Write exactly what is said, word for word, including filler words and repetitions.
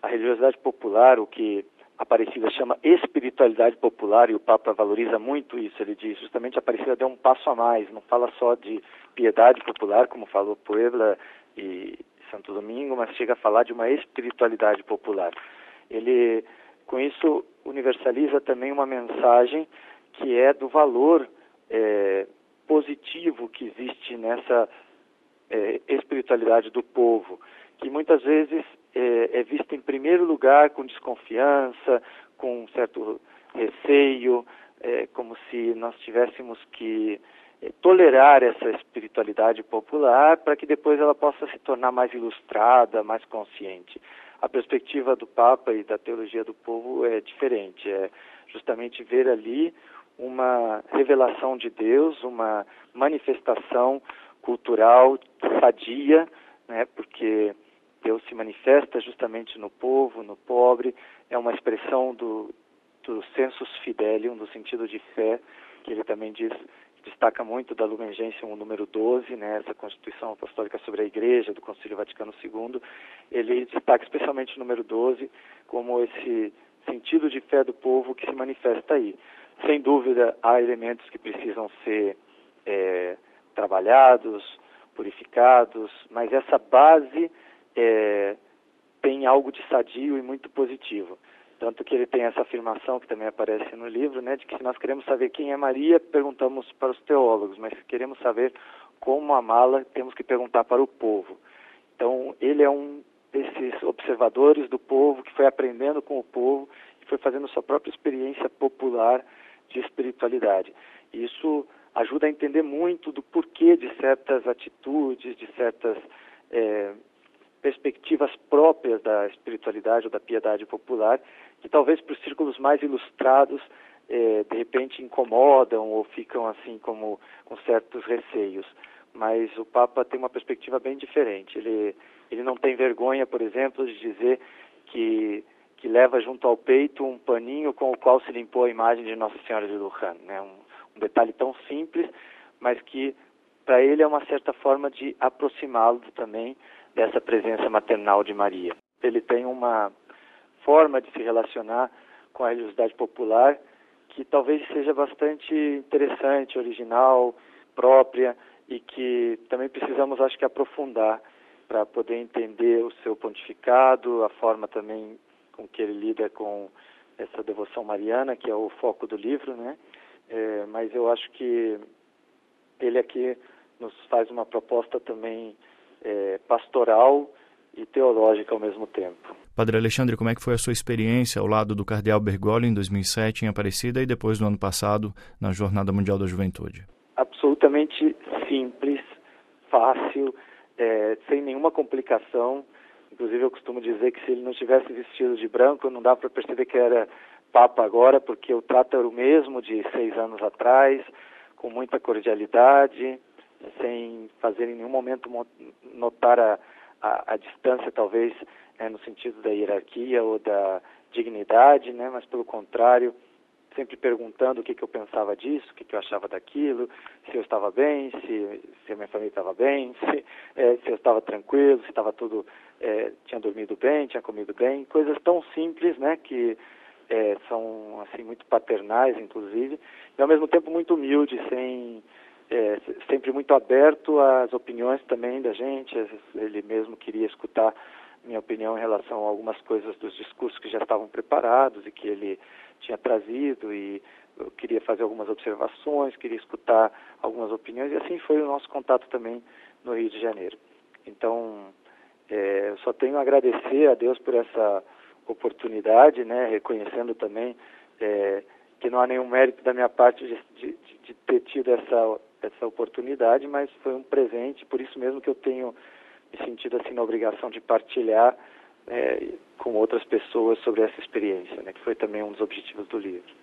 religiosidade popular, o que a Aparecida chama espiritualidade popular, e o Papa valoriza muito isso. Ele diz, justamente, a Aparecida deu um passo a mais, não fala só de piedade popular, como falou Puebla e Santo Domingo, mas chega a falar de uma espiritualidade popular. Ele, com isso, universaliza também uma mensagem que é do valor é, positivo que existe nessa é, espiritualidade do povo, que muitas vezes é, é vista em primeiro lugar com desconfiança, com um certo receio, é, como se nós tivéssemos que é, tolerar essa espiritualidade popular para que depois ela possa se tornar mais ilustrada, mais consciente. A perspectiva do Papa e da teologia do povo é diferente, é justamente ver ali uma revelação de Deus, uma manifestação cultural sadia, né, porque Deus se manifesta justamente no povo, no pobre, é uma expressão do, do sensus fidelium, do sentido de fé, que ele também diz, destaca muito da Lumen Gentium, o número doze, né, essa Constituição Apostólica sobre a Igreja, do Concílio Vaticano segundo, ele destaca especialmente o número doze como esse sentido de fé do povo que se manifesta aí. Sem dúvida, há elementos que precisam ser é, trabalhados, purificados, mas essa base é, tem algo de sadio e muito positivo. Tanto que ele tem essa afirmação, que também aparece no livro, né, de que se nós queremos saber quem é Maria, perguntamos para os teólogos, mas se queremos saber como amá-la, temos que perguntar para o povo. Então, ele é um desses observadores do povo, que foi aprendendo com o povo e foi fazendo sua própria experiência popular de espiritualidade. Isso ajuda a entender muito do porquê de certas atitudes, de certas é, perspectivas próprias da espiritualidade ou da piedade popular, que talvez para os círculos mais ilustrados, é, de repente incomodam ou ficam assim como com certos receios. Mas o Papa tem uma perspectiva bem diferente. Ele, ele não tem vergonha, por exemplo, de dizer que que leva junto ao peito um paninho com o qual se limpou a imagem de Nossa Senhora de Luján, né? Um, um detalhe tão simples, mas que para ele é uma certa forma de aproximá-lo também dessa presença maternal de Maria. Ele tem uma forma de se relacionar com a religiosidade popular que talvez seja bastante interessante, original, própria, e que também precisamos, acho que, aprofundar para poder entender o seu pontificado, a forma também com que ele lida com essa devoção mariana, que é o foco do livro, né? É, mas eu acho que ele aqui nos faz uma proposta também é, pastoral e teológica ao mesmo tempo. Padre Alexandre, como é que foi a sua experiência ao lado do Cardeal Bergoglio em dois mil e sete em Aparecida e depois no ano passado na Jornada Mundial da Juventude? Absolutamente simples, fácil, é, sem nenhuma complicação. Inclusive, eu costumo dizer que se ele não tivesse vestido de branco, não dá para perceber que era Papa agora, porque o trato era o mesmo de seis anos atrás, com muita cordialidade, sem fazer em nenhum momento notar a, a, a distância, talvez, é, no sentido da hierarquia ou da dignidade, né? Mas, pelo contrário, sempre perguntando o que, que eu pensava disso, o que, que eu achava daquilo, se eu estava bem, se, se a minha família estava bem, se, é, se eu estava tranquilo, se estava tudo, é, tinha dormido bem, tinha comido bem, coisas tão simples, né, que é, são assim muito paternais, inclusive, e ao mesmo tempo muito humilde, sem, é, sempre muito aberto às opiniões também da gente. Ele mesmo queria escutar minha opinião em relação a algumas coisas dos discursos que já estavam preparados e que ele tinha trazido, e eu queria fazer algumas observações, queria escutar algumas opiniões, e assim foi o nosso contato também no Rio de Janeiro. Então, é, eu só tenho a agradecer a Deus por essa oportunidade, né, reconhecendo também é, que não há nenhum mérito da minha parte de, de, de ter tido essa, essa oportunidade, mas foi um presente, por isso mesmo que eu tenho me sentido assim na obrigação de partilhar é, com outras pessoas sobre essa experiência, né, que foi também um dos objetivos do livro.